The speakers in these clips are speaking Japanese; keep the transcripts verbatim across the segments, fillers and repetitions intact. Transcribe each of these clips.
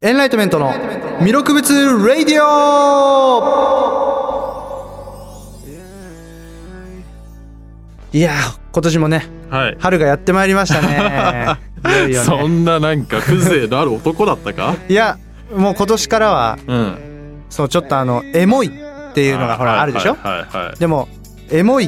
エンライトメントの魅力物ラディオ。いや今年もね、はい、春がやってまいりましたね。いよいよね。 そんななんか風情のある男だったか？ いやもう今年からは、うん、そうちょっとあのエモいっていうのがほら あ, あるでしょ、はいはいはい、でもエモい、うん、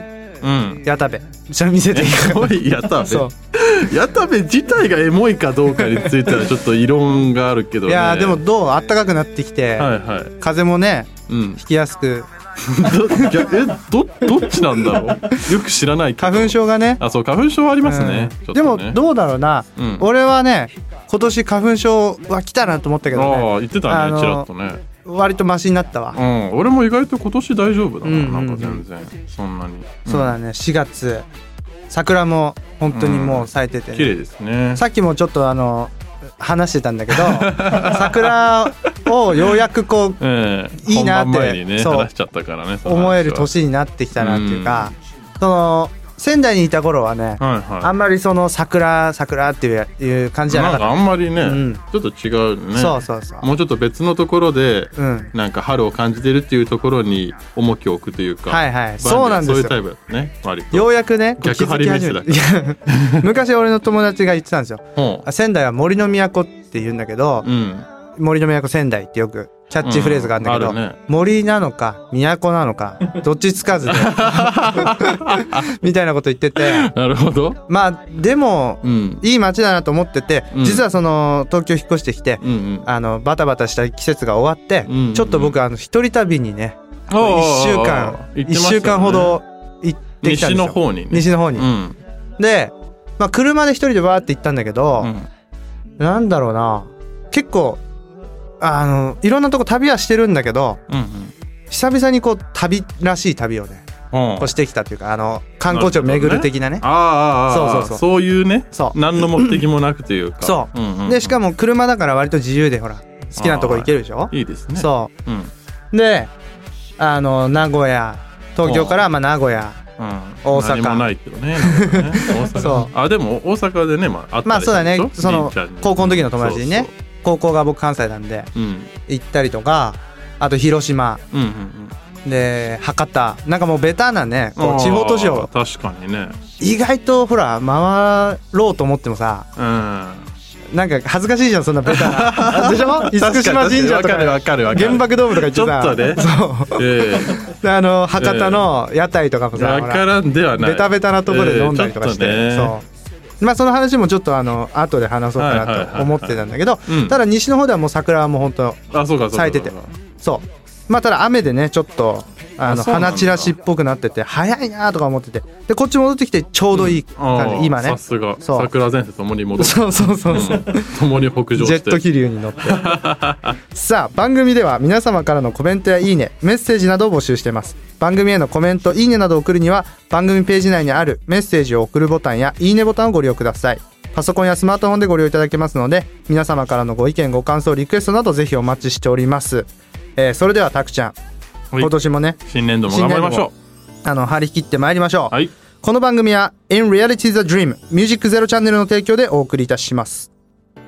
矢田部ちょっと見せていいか。エモい矢田部そう矢田部自体がエモいかどうかについてはちょっと異論があるけどね。いやでもどう暖かくなってきて、はいはい、風もね、うん、引きやすくえ ど, どっちなんだろうよく知らないけど。花粉症がね。あそう花粉症ありますね、うん、でもどうだろうな、うん、俺はね今年花粉症は来たなと思ったけどね。ああ言ってたねちらっとね。割とマシになったわ、うん、俺も意外と今年大丈夫だな、うんうんうん、なんか全然そんなに、うん、そうだねしがつ桜も本当にもう咲いてて、ね、うん、綺麗ですね。さっきもちょっとあの話してたんだけど桜をようやくこう、えー、いいなって、本番前にね、話しちゃったからね、思える年になってきたなっていうか、うん、その仙台にいた頃はね、はいはい、あんまりその桜桜っていう、いう感じじゃなかった。なんかあんまりね、うん、ちょっと違うね。そうそうそう。もうちょっと別のところで、うん、なんか春を感じてるっていうところに重きを置くというか、はいはい、そうなんですよ。そういうタイプだね。割とようやくね逆張り飯だから昔俺の友達が言ってたんですよ、うん、仙台は森の都って言うんだけど、うん、森の都仙台ってよくキャッチフレーズがあるんだけど、うんね、森なのか都なのかどっちつかずでみたいなこと言ってて、なるほど。まあでも、うん、いい街だなと思ってて、うん、実はその東京引っ越してきて、うんうん、あのバタバタした季節が終わって、うんうん、ちょっと僕あの一人旅にねいっしゅうかん、いっしゅうかんほど行ってきたんですよ。西の方に、ね、西の方に、うん、で、まあ、車で一人でバーって行ったんだけど、うん、なんだろうな結構あのいろんなとこ旅はしてるんだけど、うんうん、久々にこう旅らしい旅をね、うん、こうしてきたというかあの観光地を巡る的なね。ああそうそうそうそういうね。そう何の目的もなくというかそう、うんうんうん、でしかも車だから割と自由でほら好きなとこ行けるでしょ。いいですね。そう、うん、であの名古屋東京からまあ名古屋、うん、大阪何もないけどね。ね大阪そうあでも大阪でねまああったりまあそうだねその高校の時の友達にねそうそう高校が僕関西なんで、うん、行ったりとかあと広島、うんうんうん、で博多なんかもうベタなねこう地方都市を確かにね意外とほら回ろうと思ってもさ、うん、なんか恥ずかしいじゃんそんなベタなでしょ厳島神社とか原爆ドームとか行ってさちょっとねそう、えー、であの博多の屋台とかもさ、えー、からんではないベタベタなところで飲んだりとかして、えー、そうまあその話もちょっとあの後で話そうかなと思ってたんだけど、ただ西の方ではもう桜はもう本当咲いてて、そうまあただ雨でねちょっとあの花散らしっぽくなってて早いなとか思っててでこっち戻ってきてちょうどいい感じ、うん、今ねさすが桜前線ともに戻ってそうそうそうそうともに北上してジェット気流に乗ってさあ番組では皆様からのコメントやいいねメッセージなどを募集しています。番組へのコメントいいねなどを送るには番組ページ内にあるメッセージを送るボタンやいいねボタンをご利用ください。パソコンやスマートフォンでご利用いただけますので皆様からのご意見ご感想リクエストなどぜひお待ちしております、えー、それではたくちゃん今年もね新年度も頑張りましょう。あの張り切ってまいりましょう、はい、この番組は In Reality the Dream ミュージックゼロチャンネルの提供でお送りいたします。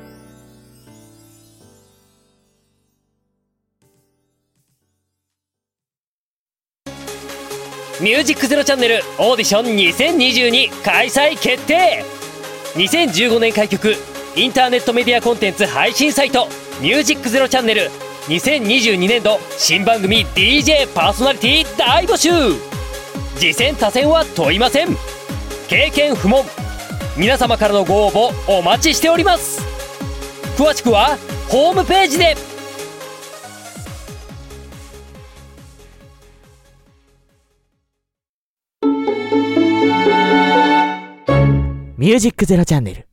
ミュージックゼロチャンネルオーディションにせんにじゅうに開催決定。にせんじゅうごねん開局インターネットメディアコンテンツ配信サイトミュージックゼロチャンネルにせんにじゅうにねん度新番組 ディージェー パーソナリティ大募集。次戦他戦は問いません。経験不問。皆様からのご応募お待ちしております。詳しくはホームページで。 ミュージックゼロチャンネル。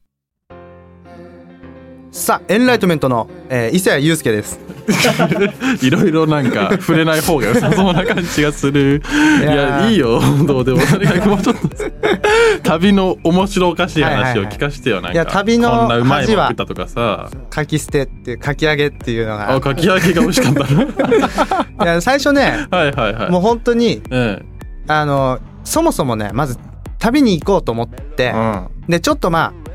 さあエンライトメントの、えー、伊勢谷友介です。 いろいろなんか触れない方が良さそうな感じがする。いやいいよどうでもとにかくもうちょっと旅の面白おかしい話を聞かせてよ。なんかいや旅のこんなうまいもの食ったとかさかき捨てっていうかき揚げっていうのがあかき揚げが美味しかったいや最初ねはいはい、はい、もう本当に、ええ、あのそもそもねまず旅に行こうと思って、うん、でちょっとまあ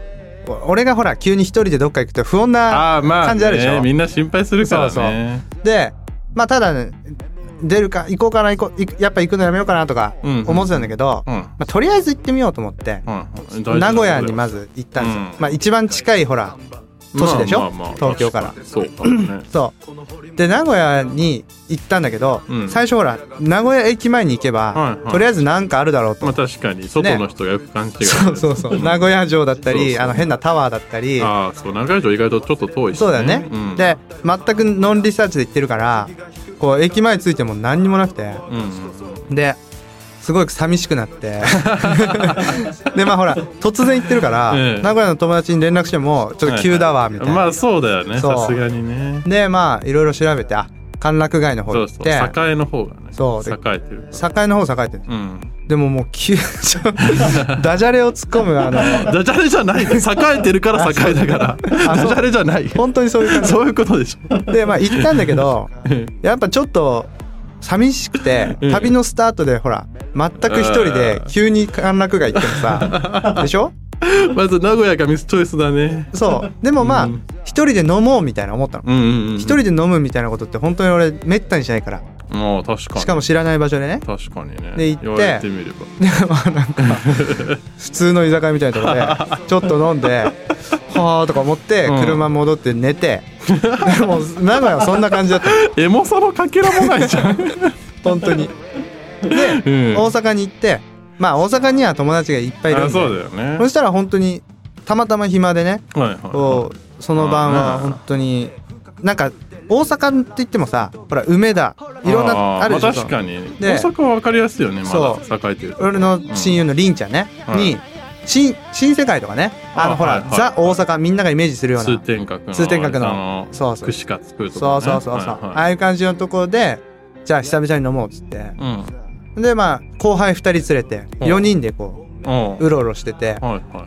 俺がほら急に一人でどっか行くと不穏な感じあるでしょ。あ、まあね、 みんな心配するからね。そうそうでまあただ、ね、出るか行こうかな行こうやっぱ行くのやめようかなとか思ってたんだけど、うんうんまあ、とりあえず行ってみようと思って、うんうん、名古屋にまず行ったんですよ、うんまあ、一番近いほら都市でしょ、まあまあまあ、東京からそうかもねそうで名古屋に行ったんだけど、うん、最初ほら名古屋駅前に行けば、はいはい、とりあえずなんかあるだろうと、 まあ、確かに外の人がよく勘違い、ね、 そうそうそう名古屋城だったりそうそうあの変なタワーだったりあそう名古屋城意外とちょっと遠いし、ね、 そうだよね、うん、で全くノンリサーチで行ってるからこう駅前着いても何にもなくて、うん、ですごい寂しくなってでまあほら突然行ってるから、ええ、名古屋の友達に連絡してもちょっと急だわみたいな、 はいはい、まあそうだよねさすがにねでまあいろいろ調べてあ歓楽街の方行ってそうそう栄の方がねそう栄えてる栄の方栄えてる、うん、でももう急ダジャレを突っ込むあのダジャレじゃない栄えてるから栄えだからダジャレじゃない本当にそういう感じそういうことでしょでまあ行ったんだけどやっぱちょっと寂しくて旅のスタートでほら全く一人で急に歓楽街行ってもさでしょまず名古屋がミスチョイスだねそうでもまあ、うん、一人で飲もうみたいな思ったの、うんうんうん、一人で飲むみたいなことって本当に俺めったにしないからあ確かにしかも知らない場所でね確かにねで行って言われてみればでまあなんか普通の居酒屋みたいなところでちょっと飲んではーとか思って車戻って寝て、うん、でも名古屋はそんな感じだったエモさのかけらもないじゃん本当にで、うん、大阪に行ってまあ大阪には友達がいっぱいいるんでそうだよねそしたら本当にたまたま暇でね、はいはいはい、こうその晩は本当になんか大阪って言ってもさほら梅田いろんなあるでしょ、まあ、 確かに大阪は分かりやすいよねまだ栄えてる俺の親友のりんちゃんね、うん、に新, 新世界とかねあのほら、はいはい、ザ大阪みんながイメージするような通天閣の通天閣のそうそう串カツ食うとこ、ね、そうそうそうそう、はいはい、ああいう感じのところでじゃあ久々に飲もうっつって、うん、でまあ後輩ふたり連れてよにんでこううろうろしてて、はいはい、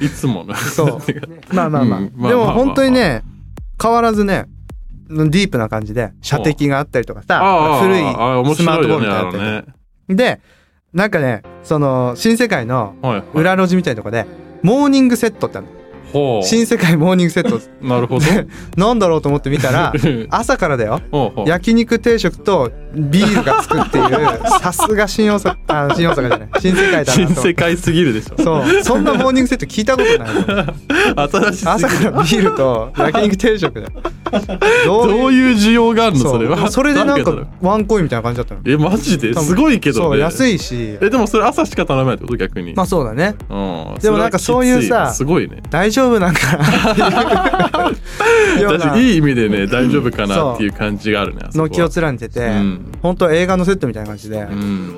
いつもねそうまあまあまあ、うん、でも本当にね変わらずねディープな感じで射的があったりとかさ古いスマートフォンみたいなのあったりとか、ね、でなんかねその新世界の裏路地みたいなとこでモーニングセットってあるの新世界モーニングセットなるほどなんだろうと思って見たら朝からだよ焼肉定食とビールがつくっていうさすが新大阪あ新大阪じゃない新世界だなと新世界すぎるでしょそうそんなモーニングセット聞いたことない新しすぎる朝からビールと焼肉定食だよどういう、どういう需要があるのそれはそれでなんかワンコインみたいな感じだったのえマジですごいけどねそう安いしえでもそれ朝しか頼めないってこと逆にまあそうだね、うん、でもなんかそういうさすごいね大丈夫なんかなっていういい意味でね大丈夫かなっていう感じがあるね軒を連ねてて、うん、本当映画のセットみたいな感じで、うん、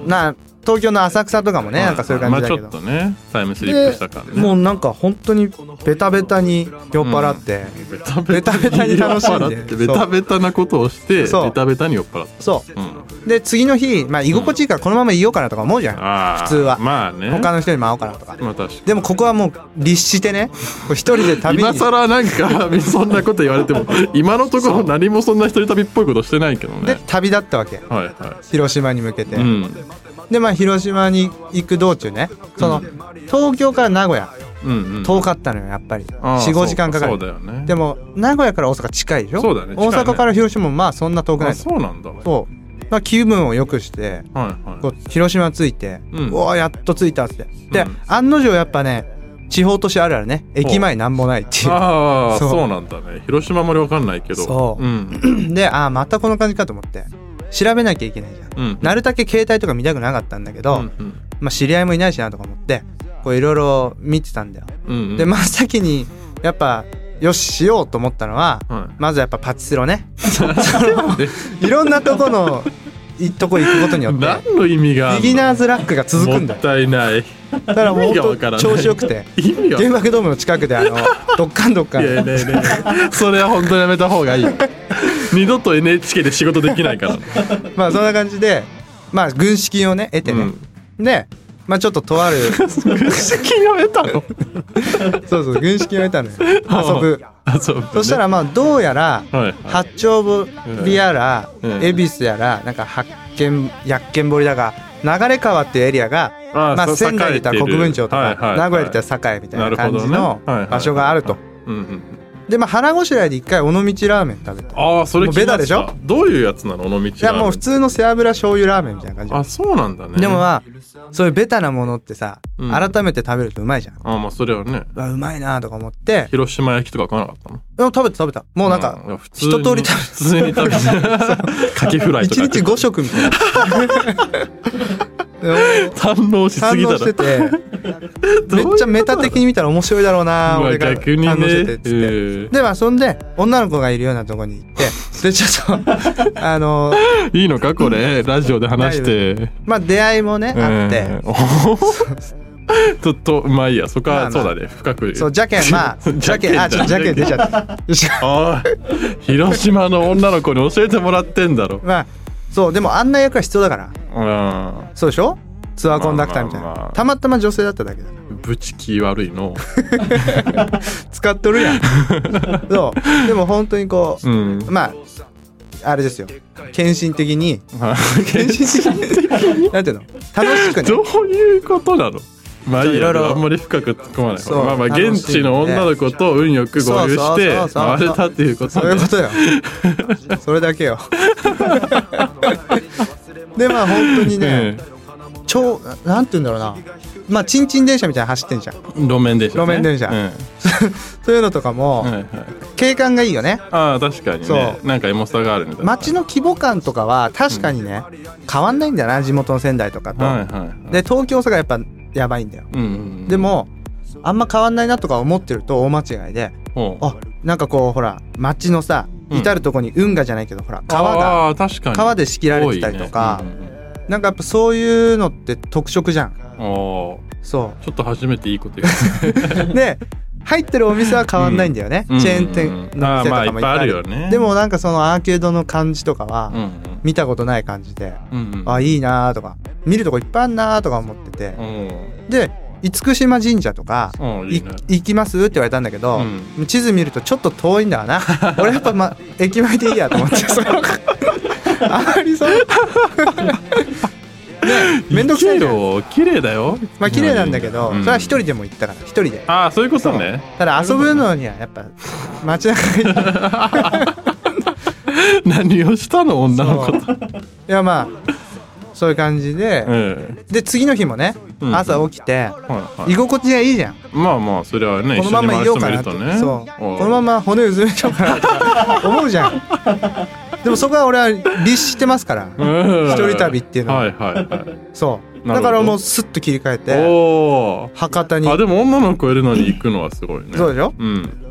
な東京の浅草とかもね、うん、なんかそういう感じだけど、 まあ、ちょっとねタイムスリップした感じ、ね、 もうなんか本当にベタベタに酔っ払って、うん、ベタベタに楽しんでベタベタなことをしてベタベタに酔っ払ったそう、うん、で次の日、まあ、居心地いいからこのままいようかなとか思うじゃん、うん、普通は、 まあね、 他の人にも会おうかなとか、 まあ、確かにでもここはもう律してね一人で旅に今更なんかそんなこと言われても今のところ何もそんな一人旅っぽいことしてないけどねで旅立ったわけ、はいはい、広島に向けて、うん、でまあ広島に行く道中ねその、うん、東京から名古屋、うんうん、遠かったのよやっぱり よん,ご 時間かかる。 そうだよね。 でも名古屋から大阪近いでしょ。 そうだね、 大阪から広島もまあそんな遠くない。あ、 そうなんだ。 そう、まあ、気分を良くして、はいはい、こう広島着いて、うん、おーやっと着いたって。で、うん、案の定やっぱね地方都市あるあるね、駅前なんもないっていう。 ああ そ, そうなんだね。広島まで分かんないけどそう、うん、でああまたこの感じかと思って調べなきゃいけないじゃん、うん、なるだけ携帯とか見たくなかったんだけど、うんうん、まあ、知り合いもいないしなとか思ってこういろいろ見てたんだよ、うんうん、で真っ先にやっぱよししようと思ったのは、はい、まずやっぱパチスロねいろんなとこのいとこ行くことによって何の意味があるの。 ビギナーズラックが続くんだよ。 もったいない。 だからもう本当調子よくて原爆ドームの近くであのドッカンドッカン。 いやねえねえそれは本当にやめた方がいい二度と エヌエイチケー で仕事できないからまあそんな感じでまあ軍資金をね得てね、うん、でまあちょっととある軍資金を得たのそうそう軍資金を得たのよ遊ぶ遊ぶ、ね、そしたらまあどうやら、はいはい、八丁堀やら、うん、恵比寿やらなんか八軒薬軒堀だが流川っていうエリアがあまあ仙台で言ったら国分町とか、はいはいはい、名古屋で言ったら栄みたいな感じの場所があると。でまあ腹ごしらえで一回尾道ラーメン食べた。 ああそれ聞きました。ベタでしょ。どういうやつなの尾道ラーメン。いやもう普通の背脂醤油ラーメンみたいな感じ。 あそうなんだね。 でもまあそういうベタなものってさ、うん、改めて食べるとうまいじゃん。 あまあそれはね。 うまいなとか思って。 広島焼きとか食わなかったの？ でも食べた食べた。もうなんか一通り食べた。 普通に食べた。カキフライとか。 一日ご食みたいな。 堪能しすぎたら。 堪能しててめっちゃメタ的に見たら面白いだろうな俺が逆にね。 堪能しててっつって、えー、でまあそんで女の子がいるようなとこに行ってでちょっとあのー、いいのかこれラジオで話してまあ出会いもね、えー、あってちょっとまあいいやそこは、まあまあ、そうだね深くそうじゃけんまあじゃけんあちょっとじゃけん出ちゃったあ広島の女の子に教えてもらってんだろ。 まあそうでも案内役は必要だから、うん、そうでしょツアーコンダクターみたいな、まあまあまあ、たまたま女性だっただけだからブチ気悪いの使っとるやんそうでも本当にこう、うん、まああれですよ献身的に献身的になんていうの楽しくねどういうことなの。まあいいやあんまり深く突っ込まない。まあまあ現地の女の子と運よく合流して回れたっていうことでそういうことよそれだけよでまあ本当にね、うん超なんて言うんだろうなまあチンチン電車みたいな走ってんじゃん路面電車、ね、 路面電車、うん、そういうのとかも、はいはい、景観がいいよね。 ああ確かにねなんかエモさがあるみたいな。 街の規模感とかは確かにね、うん、変わんないんだよな地元の仙台とかと、はいはいはい、で東京とかやっぱやばいんだよ、うんうんうん、でもあんま変わんないなとか思ってると大間違いであなんかこうほら街のさ至るとこに運河じゃないけどほら川があ確かに川で仕切られてたりとか、ねうんうんうんなんかやっぱそういうのって特色じゃん。そうちょっと初めていいこと言うで入ってるお店は変わんないんだよね、うん、チェーン店の店とかもいっぱいあるよね。でもなんかそのアーケードの感じとかは見たことない感じで、うんうん、あいいなとか見るとこいっぱいあんなとか思ってて、うん、で厳島神社とか、うんいいね、行きますって言われたんだけど、うん、地図見るとちょっと遠いんだわな俺やっぱ、ま、駅前でいいやと思ってあまりそうね、めんどくさいよ。 綺麗だよ。 まあ綺麗なんだけど、うん、それは一人でも行ったから一人で。 ああそういうことね。 ただ遊ぶのにはやっぱ街中に何をしたの女の子と。いやまあそういう感じで、うん、で次の日もね、うん、朝起きて、はいはい、居心地がいいじゃん。 まあまあそれはねこのままいようかなって、ね、そうこのまま骨うずめちゃおうかなとか思うじゃん。でもそこは俺は律してますから一人旅っていうのは、はいはいはい、そうだからもうスッと切り替えてお博多にあでも女の子いるのに行くのはすごいね。 そうでしょ、うん、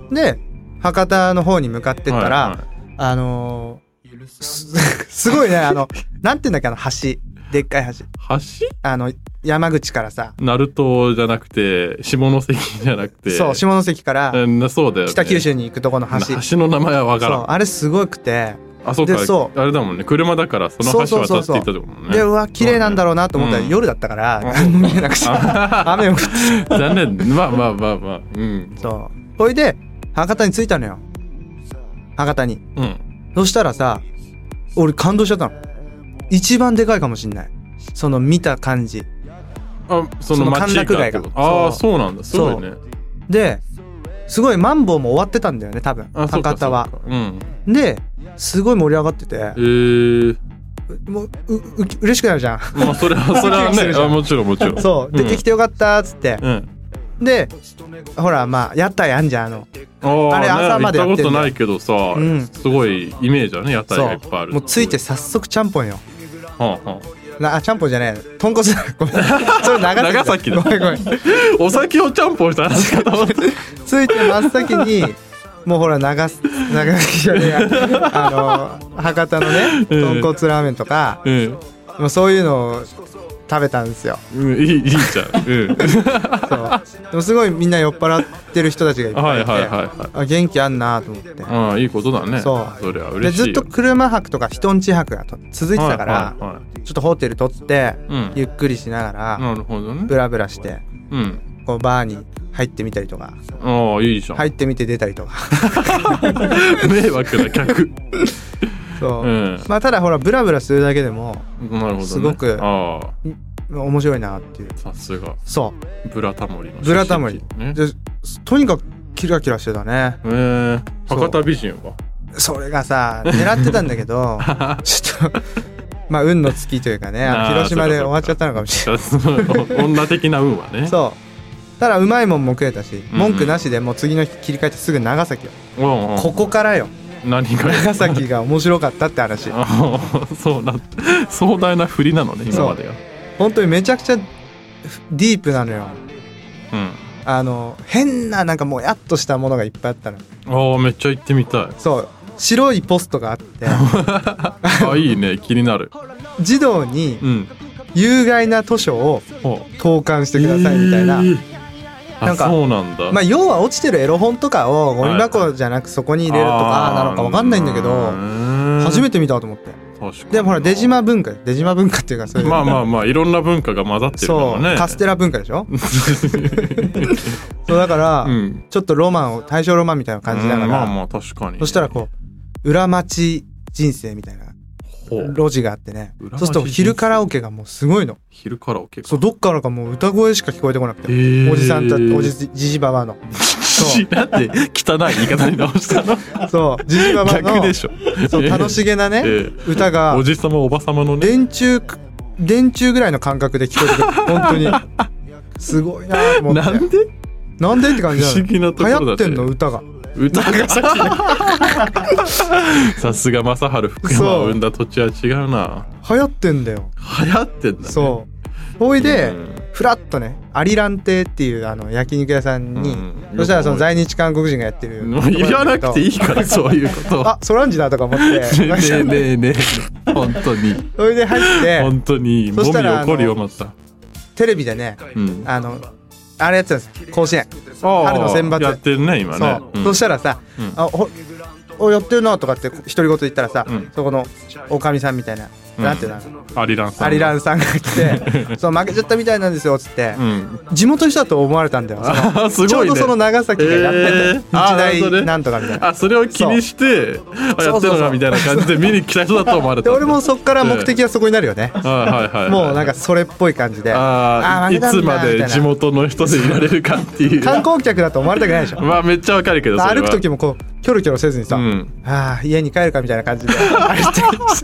で博多の方に向かってったら、はいはい、あのー、す, すごいねあのなんていうんだっけあの橋でっかい橋橋あの山口からさ鳴門じゃなくて下関じゃなくてそう下関から、 うん、そうだよね、 北九州に行くとこの橋橋の名前は分からん。 そうあれすごくてあそうかそうあれだもんね車だからその橋渡っていったってこともんね。そうそうそうそうでうわ綺麗なんだろうなと思ったら、うん、夜だったから何も見えなくて雨も降って残念まあまあまあまあうんそうほいで博多に着いたのよ博多に、うん、そしたらさ俺感動しちゃったの。一番でかいかもしんないその見た感じあその歓楽街がああそうなんだすごいね。 ですごいマンボウも終わってたんだよね多分博多は、うん、ですごい盛り上がってて、えー、もううう嬉しくなるじゃん。 まあそれはそれはねあもちろんもちろんそう出てきてよかったっつって、うん、でほらまあ屋台あんじゃんあの あ, あれ朝までやってんだよ。 行ったことないけどさ、うん、すごいイメージだね屋台がいっぱいある。 もうついて早速ちゃんぽんよ。はあはあ、あちゃんぽんじゃない豚骨ごめんそれ長崎だ長崎だごめんごめんお酒をちゃんぽんした話かと思ってついて真っ先にもうほら長長崎じゃねえやあの博多のね豚骨ラーメンとか、うん、もうそういうのを食べたんですよ、 うん、いいいいじゃん、うん、 そうでもすごいみんな酔っ払ってる人たちがいっぱいいて、はいはいはいはい、あ元気あんなと思って。 あいいことだね。 そうそれは嬉しいよ。 でずっと車泊とか人んち泊が続いてたから、はいはいはい、ちょっとホテル取って、うん、ゆっくりしながらなるほど、ね、ブラブラして、うん、こうバーに入ってみたりとかあいいじゃん入ってみて出たりとか迷惑な客そう、うん、 まあただほらブラブラするだけでもなるほど、ね、 すごくあ面白いなっていう。 さすが。 そうブラタモリのブラタモリ、ね、でとにかくキラキラしてたね。 へえ。博多美人はそれがさ狙ってたんだけどちょっとまあ運の尽きというかね、あの広島で終わっちゃったのかもしれない女的な運はね。 そうただうまいもんも食えたし、文句なしでもう次の日切り替えてすぐ長崎よ、うんうん、ここからよ。 何が長崎が面白かったって話そうな壮大な振りなのね今までが。 本当にめちゃくちゃディープなのよ、 うん、 あの変ななんかもやっとしたものがいっぱいあったの。 あめっちゃ行ってみたい。 そう白いポストがあってあいいね気になる。 児童に有害な図書を投函してくださいみたいな、うんえーなんかそうなんだ。 まあ要は落ちてるエロ本とかをゴミ箱じゃなくそこに入れるとかなのか分かんないんだけど、初めて見たと思って。でもほら出島文化出島文化っていうかそういうまあまあまあいろんな文化が混ざってるからね。 そうカステラ文化でしょそうだから、うん、ちょっとロマンを大正ロマンみたいな感じだから、 まあまあ確かに。 そしたらこう裏町人生みたいな路地があってね、そうすると昼カラオケがもうすごいの。 昼カラオケそうどっからかもう歌声しか聞こえてこなくて、おじさんたおじじじばばのそうなんで汚い言い方に直したのそうじじばばの逆でしょ。 そう楽しげなね、えー、歌がおじさまおばさまのね電柱電柱ぐらいの感覚で聞こえてくる本当にすごいなと思って。 なんでなんでって感じなの。 不思議なところだね。 流行ってんの歌が歌がさすが正治福山を生んだ土地は違うな。 流行ってんだよ。 流行ってんだね。 そうほいで、うん、フラッとねアリラン亭っていうあの焼肉屋さんに、うん、そしたらその在日韓国人がやってる言わなくていいからそういうことあソランジだとか思ってねえねえねえねえ本当にそれで入って本当にもみ怒るよまたテレビでね、うん、あのあれやってたんです甲子園春の選抜やってるね今ね。 そう、うん、そしたらさ、うん、あほおやってるなとかって独り言言ったらさ、うん、そこのおかみさんみたいな、うん、なんていうのアリランさんアリランさんが来てそう負けちゃったみたいなんですよっつって、うん、地元の人だと思われたんだよ。 あすごいね、 ちょうどその長崎がやってて、えー、日大なんとかみたいなあ, あそれを気にしてあやってるのかみたいな感じで見に来た人だと思われたで俺もそっから目的はそこになるよね、えー、はいはいはい、もうなんかそれっぽい感じでああいつまで地元の人でいられるかっていう観光客だと思われたくないでしょまあめっちゃわかるけど歩く時もこうキョロキョロせずにさ、うん、ああ家に帰るかみたいな感じで歩いて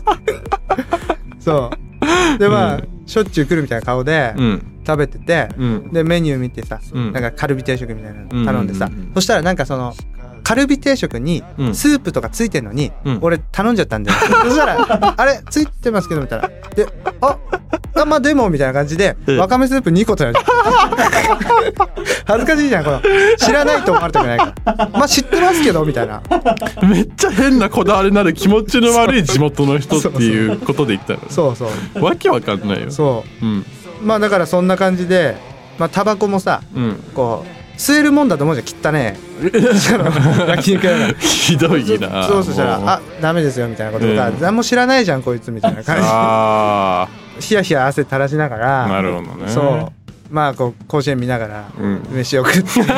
そうでまあ、うん、しょっちゅう来るみたいな顔で、うん、食べてて、うん、でメニュー見てさ、うん、なんかカルビ定食みたいなの頼んでさ、うんうんうん、そしたらなんかそのカルビ定食にスープとかついてんのに、うん、俺頼んじゃったんだよ、うん、そしたらあれついてますけどみたいなでああまあでもみたいな感じでわかめスープにこ頼んじゃった恥ずかしいじゃんこの知らないと思われたくないからまあ知ってますけどみたいなめっちゃ変なこだわりのある気持ちの悪い地元の人っていうことで言ったのそうそうわけわかんないよそう、うん、まあだからそんな感じでまあタバコもさ、うん、こう吸えるもんだと思うじゃんきったね焼肉屋がひどいなそうそうしたらあダメですよみたいなことが、うん、何も知らないじゃんこいつみたいな感じあヒヤヒヤ汗垂らしながらなるほどねそうまあこう甲子園見ながら飯を食って、うん、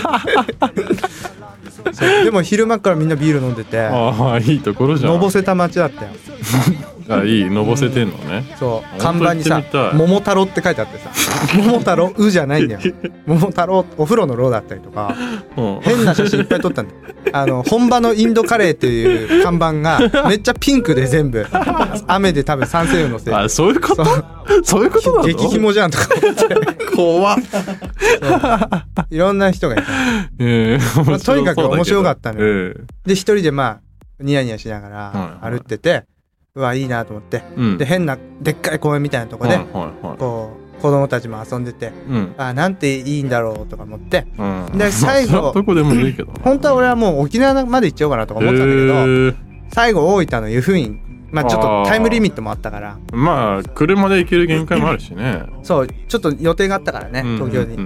そうでも昼間からみんなビール飲んでてああいいところじゃんのぼせた街だったよあいいのぼせてんのね、 うん、そう看板にさ桃太郎って書いてあってさ桃太郎うじゃないんだよ桃太郎お風呂のろだったりとか、うん、変な写真いっぱい撮ったんだよあの本場のインドカレーっていう看板がめっちゃピンクで全部雨で多分酸性雨のせいあそういうこと そ, そういうことなの激ひもじゃんとか思って怖っいろんな人がいた、えーまあ、とにかく面白かったね、えー、で一人でまあニヤニヤしながら歩ってて、はいはい、うわいいなと思って、うん、で変なでっかい公園みたいなとこで、はいはいはい、こう子供たちも遊んでて、うん、あなんていいんだろうとか思って、うん、で最後どこでもいいけど本当は俺はもう沖縄まで行っちゃおうかなとか思ったんだけど、えー、最後大分の湯布院まあちょっとタイムリミットもあったからまあ車で行ける限界もあるしねそうちょっと予定があったからね東京に、うんうんうん、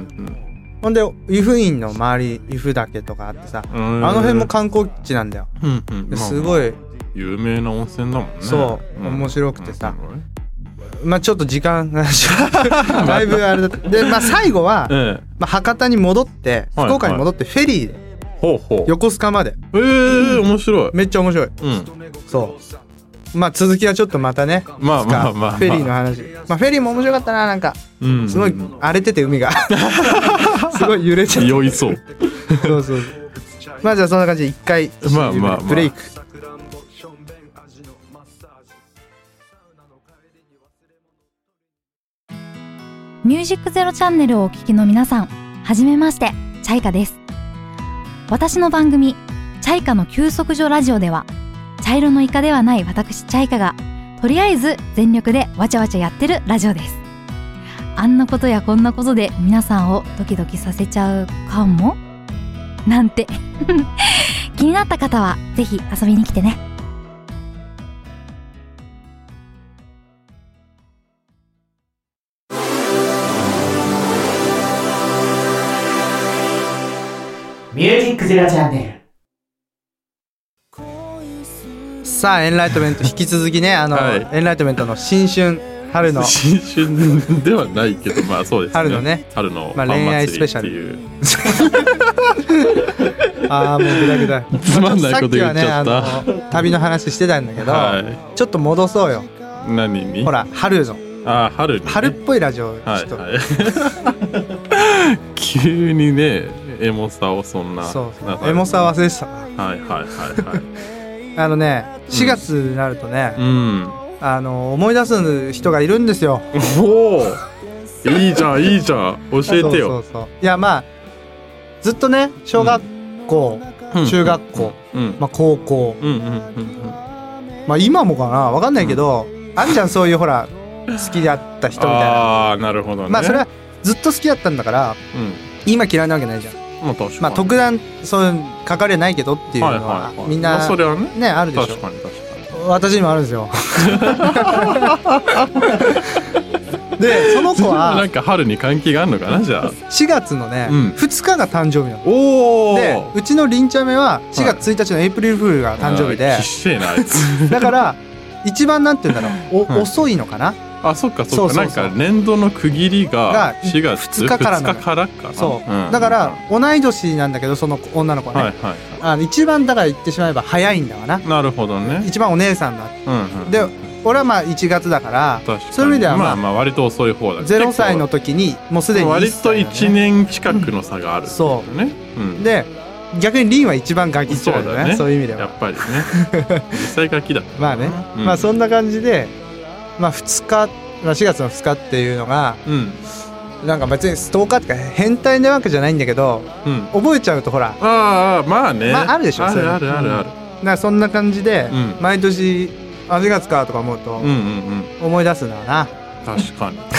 ほんで湯布院の周り湯布岳とかあってさ、えー、あの辺も観光地なんだよ、うんうん、ですごい、まあまあ有名な温泉だもんねそう、うん、面白くてさ、うん、まあちょっと時間がだいぶあれだったでまあ最後は、ええまあ、博多に戻って福岡に戻ってフェリーで、はいはい、横須賀までえー、面白いめっちゃ面白い、うん、そうまあ続きはちょっとまたね。 まあまあまあ、まあ、 フェリーの話。まあフェリーも面白かったな、なんか。うん、すごい荒れてて海がすごい揺れちゃって。 酔いそう。 そうそう。まあじゃあそんな感じで一回まあまあまあブレイク。 ミュージックゼロチャンネルをお聞きの皆さん、はじめまして、チャイカです。私の番組チャイカの休息所ラジオでは、茶色のイカではない私チャイカがとりあえず全力でわちゃわちゃやってるラジオです。あんなことやこんなことで皆さんをドキドキさせちゃうかもなんて気になった方はぜひ遊びに来てね。 ミュージックゼロチャンネル。 さあエンライトメント引き続きね、あの、はい、エンライトメントの新春春の新春ではないけど、まあそうですね、 春のね、 春のまあ、恋愛スペシャルああもうグダグダつまんないこと言っちゃった、 さっきはね、あの旅の話してたんだけど、はい、ちょっと戻そうよ。 何に？ ほら春のあ春に、ね、 春っぽいラジオちょっと、 はいはい、急にねエモさをそんな、 そうエモさ忘れてた。 はいはいはいはいあのねしがつになるとね、 うん、 あの思い出す人がいるんですよ。 おおいいじゃんいいじゃん教えてよ。そうそうそう、 いやまあずっとね小学校、うん、中学校、うん、まあ、高校、うんうんうんうん、まあ今もかな分かんないけど、うん、あんじゃんそういうほら好きだった人みたいな。 ああなるほどね。 まあそれはずっと好きだったんだから、うん、今嫌いなわけないじゃん。 まあ、確かにまあ特段そういう関わりはないけどっていうのは、はいはいはい、みんな、 まあ、それは ね, ねあるでしょ。 確かに確かに私にもあるんですよでその子はなんか春に関係があるのかな。じゃあしがつのね、うん、ふつかが誕生日なの。 おでうちのりんちゃめはしがつついたちのエイプリルフールが誕生日で、 きっしいなあいつだから一番なんて言うんだろう、お、うん、遅いのかな。 あ、そっかそっか。なんか年度の区切りがしがつふつかからなの。 ふつかからかな。 そう、うん、だから同い年なんだけどその女の子はね、はいはいはい、あの一番だから言ってしまえば早いんだわな。 なるほどね。 一番お姉さんだ、うんうん、で俺はまあいちがつだからそういう意味では、まあ、まあまあ割と遅い方だけどゼロさいの時にもうすでに割といちねん近くの差がある、 ね、そう、ね、うん、で逆にリンは一番ガキっちゃうよ ね, そう, ねそういう意味ではやっぱりね実際ガキだまあね、うん、まあそんな感じで、まあ、ふつか、まあ、しがつのふつかっていうのが、うん、なんか別にストーカーってか変態なわけじゃないんだけど、うん、覚えちゃうとほらああまあね、 まあ、あるでしょ。 あるあるあるある、 うん、なんかそんな感じで、うん、毎年あしがつかとか思うと、うんうんうん、思い出すんだな。 確かに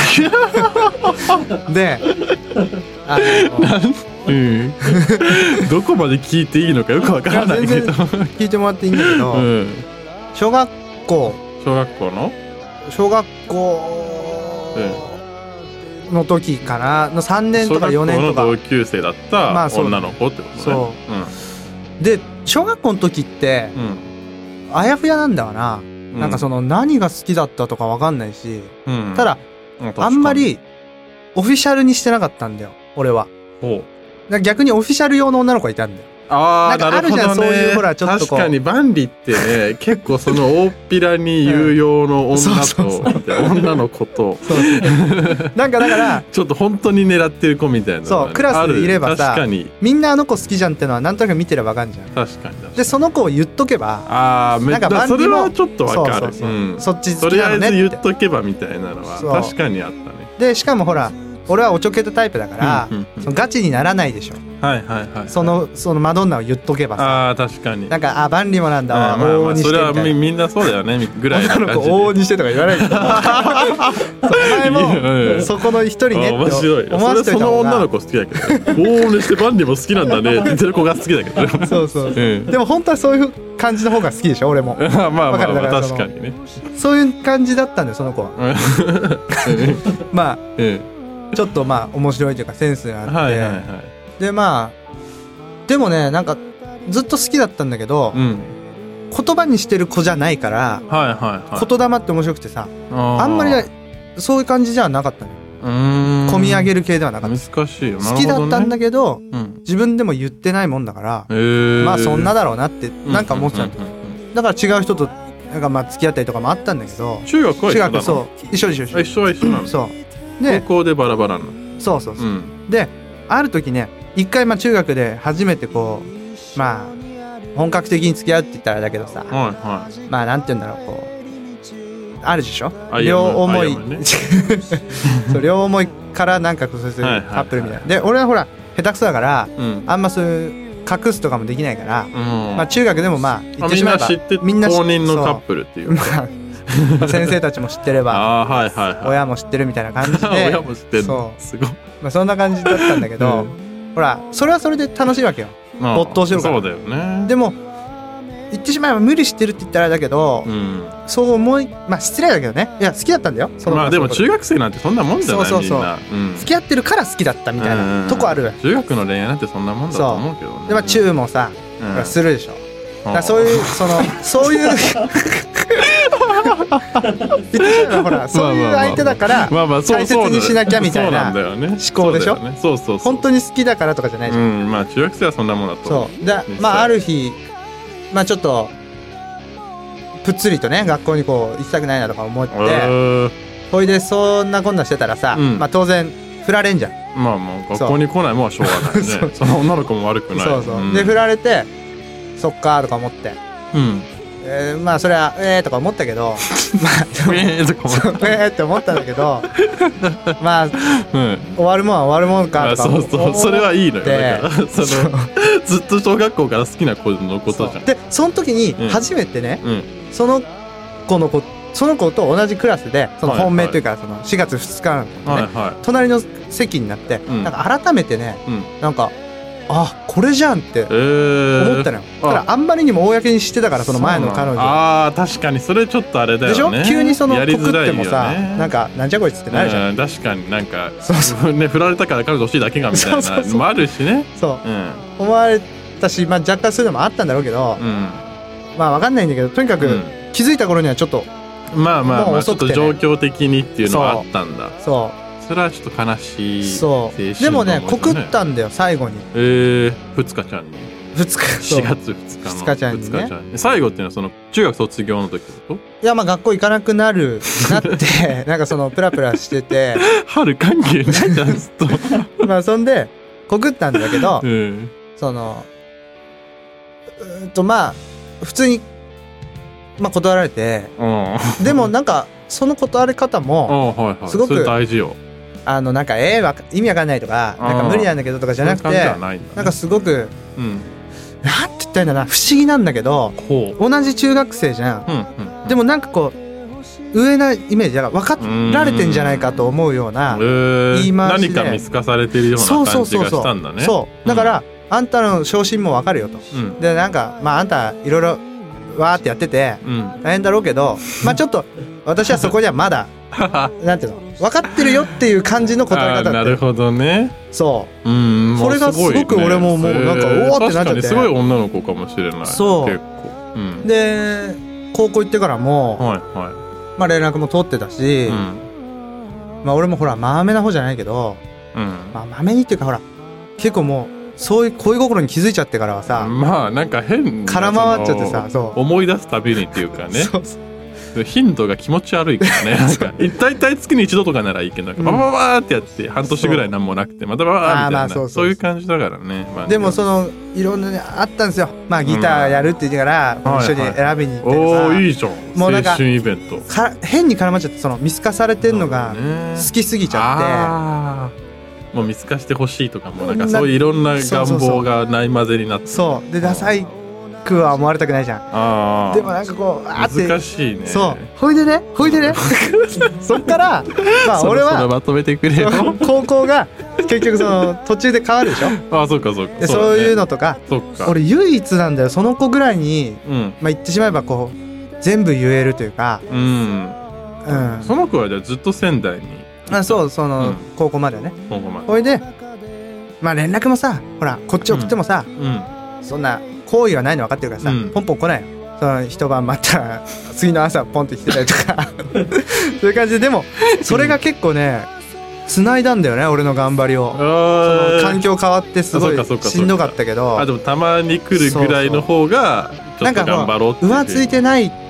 であのうん、どこまで聞いていいのかよくわからないけど聞いてもらっていいんだけど、うん、小学校小学校の小学校の時かなのさんねんとかよねんとか小学校の同級生だった女の子ってことね。そう、 うん、で小学校の時って、うん、あやふやなんだわな、うん、なんかその何が好きだったとかわかんないし、うん、ただ、うん、あんまりオフィシャルにしてなかったんだよ俺は。ほう逆にオフィシャル用の女の子がいたんだよ。 ああ、なるほどね。 そういうほらちょっとこう確かにバンリってね結構その大っぴらに有用の女と女の子となんかだからちょっと本当に狙ってる子みたいな、ね、 そうクラスでいればさ確かにみんなあの子好きじゃんってのはなんとなく見てればわかんじゃん。 確かに確かに。 でその子を言っとけばああなんかバンリもそれはちょっとわかる。 そうそうそう、うん、そっち好とりあえきなのねってず言っとけばみたいなのは確かにあったね。 でしかもほら俺はおちょけたタイプだから、うんうんうん、そのガチにならないでしょ。 はいはいはい、 そのそのマドンナを言っとけばさ。 あ確かになんかあバンリもなんだわ、 まあまあ、それは み, みんなそうだよねぐらいの感じで女の子往々にしてとか言わないけどお前も、うん、そこの一人ねって面白い。 思わせといた方がそれその女の子好きだけど往々にしてバンリも好きなんだねって言ってる子が好きだけどそうそう、うん、でも本当はそういう感じの方が好きでしょ俺もまあまあまあ、まあ、確かにねそういう感じだったんだよその子はまあ、うんちょっとまあ面白いというかセンスがあって、はいはいはい、でまあでもねなんかずっと好きだったんだけど、うん、言葉にしてる子じゃないから、はいはいはい、言霊って面白くてさ あ, あんまりそういう感じじゃなかったね。うーん込み上げる系ではなかった。 難しいよ。 好きだったんだけど、うん、自分でも言ってないもんだから、まあそんなだろうなってなんか思ってたんだ、うんうんうんうん、だから違う人となんかまあ付き合ったりとかもあったんだけど、 中学は一緒なの？ 中学そう一緒一緒一緒一緒は一緒なの？ そうで高校でバラバラなの？ そうそうそう、うん、である時ね一回まあ中学で初めてこうまあ本格的に付き合うって言ったらだけどさ、はいはい、まあなんて言うんだろうこうあるでしょ両思い、ね、そう両思いからなんかそういうカップルみたいな、はいはいはい、で俺はほら下手くそだから、うん、あんまそういう隠すとかもできないから、うんまあ、中学でもまあ言ってしまえばみんな知って公認のカップルっていうかまあ先生たちも知ってればあ、はいはいはい、親も知ってるみたいな感じで親も知ってるそうすごい、 まあ、そんな感じだったんだけど、うん、ほらそれはそれで楽しいわけよ没頭してるからそうだよね。 でも言ってしまえば無理してるって言ったらあれだけど、うん、そう思いまあ失礼だけどねいや好きだったんだよそのまあでも中学生なんてそんなもんじゃないそうそうそうみんな、うん、 付き合ってるから好きだったみたいなとこある、うん、 中学の恋愛なんてそんなもんだと思うけどねでまあ中もさ、うん、するでしょだからそういうそのそういう言ってしまえばほらそういう相手だから大切にしなきゃみたいな思考でしょそうそうそう本当に好きだからとかじゃないじゃん、 うん、まあ中学生はそんなもんだとそうでまあある日まあちょっとぷっつりとね学校にこう行きたくないなとか思ってほいでそんなこんなしてたらさ、うんまあ、当然振られんじゃんまあまあ学校に来ないもんはしょうがないねそ, その女の子も悪くないそうそう、うん、で振られてそっかーとか思って、うんえー、まあそれはえーとか思ったけどまあえーとか思ったえーって思ったんだけどまあ、うん、終わるもんは終わるもんかとか思って、 まあ、そうそうそれはいいのよだからそのずっと小学校から好きな子のことじゃんでその時に初めてね、うん、その子の子その子と同じクラスでその本命というか、はいはい、そのしがつふつかの、ねはいはい、隣の席になって、うん、なんか改めてね、うん、なんかあこれじゃんって思ったのよ、えー、だからあんまりにも公にしてたからその前の彼女あー確かにそれちょっとあれだよねでしょ急にその告ってもさ、ね、なんかなんじゃこいつってなるじゃん、 うん、確かになんかそうそう、ね、振られたから彼女欲しいだけがみたいなのもあるしねそう、うん、思われたし、まあ、若干そういうのもあったんだろうけど、うん、まあ分かんないんだけどとにかく、うん、気づいた頃にはちょっとまあまあまあちょっと状況的にっていうのがあったんだそうそれはちょっと悲しいそうでもね告ったんだよ最後にえーふつかちゃんにふつかしがつふつかのふつかちゃんにね最後っていうのはその中学卒業の時ってこといやまあ学校行かなくなるなってなんかそのプラプラしてて春関係ないじゃんずっとまあそんで告ったんだけど、うん、そのうんとまあ普通にまあ断られて、うん、でもなんかその断り方もすごく、はいはい、それ大事よあのなんかえー、意味わかんないとかなんか無理なんだけどとかじゃなくてな、ね、なんかすごく、うん、なんて言ったらいいんだな不思議なんだけど同じ中学生じゃん、うんうん、でもなんかこう上なイメージだから分かられてんじゃないかと思うような言い回しで何か見透かされてるような感じがしたんだねそうだから、うん、あんたの昇進も分かるよと、うん、でなんかまああんたいろいろわーってやってて、うん、大変だろうけどまあちょっと私はそこにはまだなんていうの分かってるよっていう感じの答え方ってなるほどねそううんそれがすごく俺ももうなんかおおってなっちゃって確かにすごい女の子かもしれないそう結構、うん、 で高校行ってからも、はいはいまあ、連絡も取ってたし、うんまあ、俺もほらまめな方じゃないけど、うんまあ、まめにっていうかほら結構もうそういう恋心に気づいちゃってからはさまあなんか変空回っちゃってさそう思い出すたびにっていうかねそうそう頻度が気持ち悪いからねなんか大体月に一度とかならいいけどババババーってやって半年ぐらいなんもなくてまたババーみたいな そ, うそういう感じだからね、まあ、 でもそのいろんな、ね、あったんですよまあギターやるって言ってから、うん、一緒に選びに行ってさ、はいはい、 おーいいじゃんもうなんか青春イベントか変に絡まっちゃってその見透かされてんのが好きすぎちゃって、 もう見透かしてほしいとかもなんかそういういろんな願望がないまぜになってそうでダサいくは思われたくないじゃんあでもなんかこうあって難しいねそうほいでねほいでねそっからまあ俺はそろまとめてくれよ高校が結局その途中で変わるでしょああそうかそうかでそう、ね、そういうのとか俺唯一なんだよその子ぐらいに、うんまあ、言ってしまえばこう全部言えるというかうん、 うん、その子はじゃあずっと仙台にあそうその、うん、高校まではね高校までほいでまあ連絡もさほらこっち送ってもさ、うんうん、そんな好意はないの分かってるからさ、うん、ポンポン来ないよその一晩待ったら次の朝ポンって来てたりとかそういう感じででもそれが結構ね繋いだんだよね俺の頑張りをその環境変わってすごいしんどかったけどあでもたまに来るぐらいの方がちょっと頑張ろうってなんか浮ついてない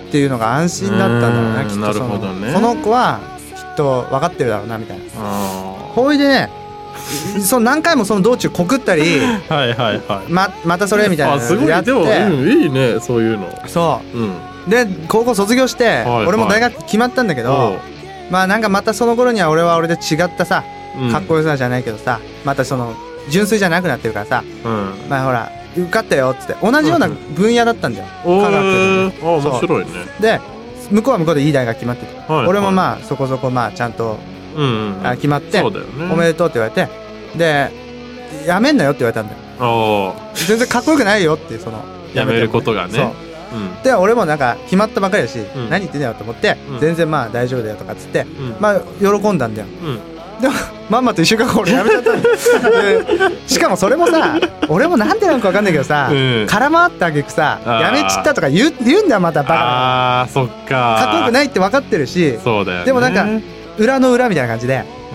っていうのが安心だったんだろうな、きっと。 なるほどね。 その子はきっと分かってるだろうなみたいな。ほいでね、その何回もその道中告ったりはいはいはい、 ま, またそれみたいなのやって、 あすごい、でも、うん、いいねそういうの。 そう、 うん、 で高校卒業して、はいはい、俺も大学決まったんだけど、まあなんかまたその頃には俺は俺で違ったさ、かっこよさじゃないけどさ、またその純粋じゃなくなってるからさ、うん、まあほら受かったよっつって同じような分野だったんだよ、うん、科学で。 あ面白いね。 で向こうは向こうでいい大学決まってて、はいはい、俺もまあそこそこまあちゃんと、うんうんうん、決まって、そうだよね、おめでとうって言われて、でやめんなよって言われたんだよ。全然かっこよくないよっていう、そのやめることがね。そう、 うん、で俺もなんか決まったばかりだし、うん、何言ってんだよと思って、うん、全然まあ大丈夫だよとかっつって、うん、まあ喜んだんだよ、うん、でもまんまといっしゅうかんご俺やめちゃったんだしかもそれもさ、俺もなんでなんか分かんないけどさ、うん、空回ったあげくさやめちったとか言う、言うんだよまたバカな。 あーそっか、 かっこよくないって分かってるし、 そうだよね、 でもなんか裏の裏みたいな感じで、うん、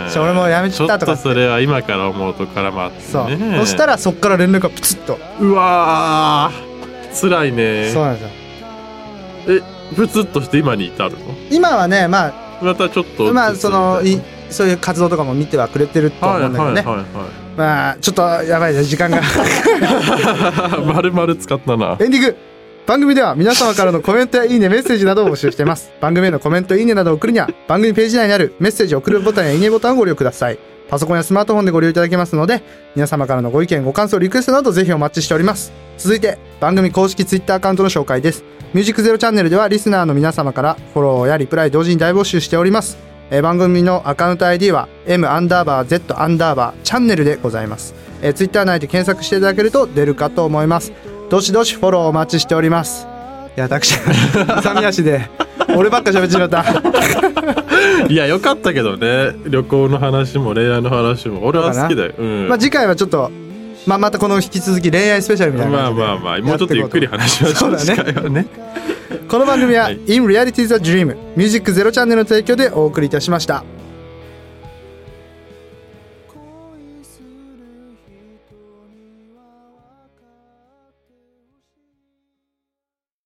俺もやめちったとか。 ちょっとそれは今から思うと空回ってね。 そう、そしたらそっから連絡がプツッと。 うわー辛いね。 そうなんですよ。 えプツッとして今に至るの？ 今はね、まあまたちょっとまあそのいそういう活動とかも見てはくれてると思うんだけどね、はいはいはいはい、まあちょっとやばいね時間が丸々使ったな。 エンディング。番組では皆様からのコメントやいいね、メッセージなどを募集しています。番組へのコメント、いいねなどを送るには番組ページ内にあるメッセージを送るボタンやいいねボタンをご利用ください。パソコンやスマートフォンでご利用いただけますので、皆様からのご意見、ご感想、リクエストなどぜひお待ちしております。続いて番組公式ツイッターアカウントの紹介です。ミュージックゼロチャンネルではリスナーの皆様からフォローやリプライ同時に大募集しております。えー、番組のアカウント アイディー は M アンダーバー Z アンダーバーチャンネルでございます。えー、ツイッター内で検索していただけると出るかと思います。どしどしフォローお待ちしております。いや私勇み足で俺ばっか喋っちまったいやよかったけどね、旅行の話も恋愛の話も俺は好きだよ、うん、 まあ、次回はちょっと、まあ、またこの引き続き恋愛スペシャルみたいな感じで、 まあまあまあもうちょっとゆっくり話しましょう。そうだね、ねこの番組は、はい、In Reality the Dream ミュージックゼロチャンネルの提供でお送りいたしました。